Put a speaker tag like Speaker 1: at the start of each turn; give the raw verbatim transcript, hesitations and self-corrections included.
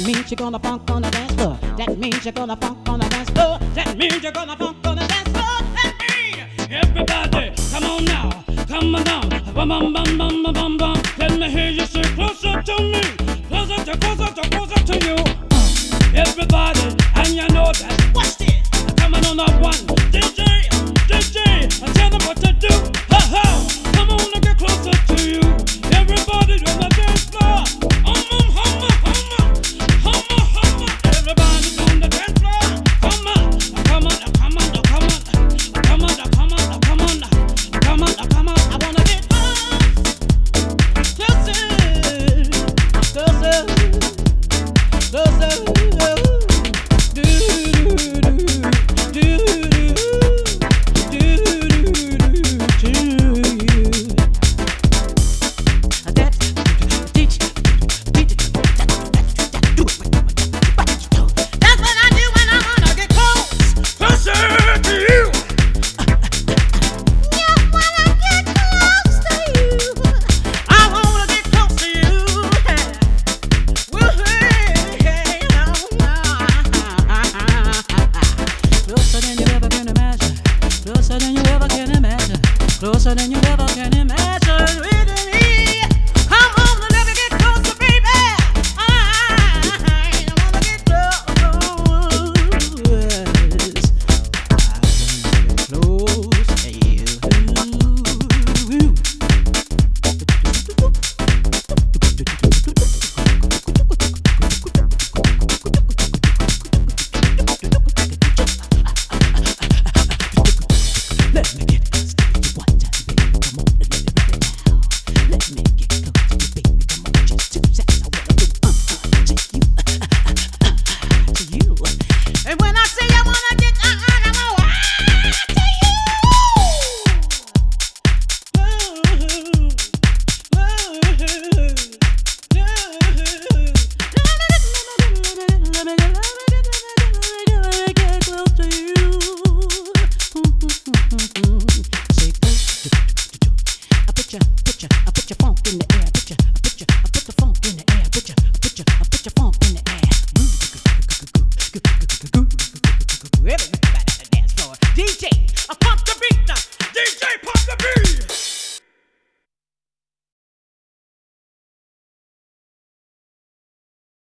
Speaker 1: means you're gonna funk on the dance floor. That means you're gonna funk on the dance floor. That means you're gonna funk on the dance floor. That means everybody, come on now, come on down. Bum bum bum bum bum bum bum. Let me hear you say closer to me, closer to closer to closer to you. Uh, everybody, and you know that. Watch this. Coming on up one.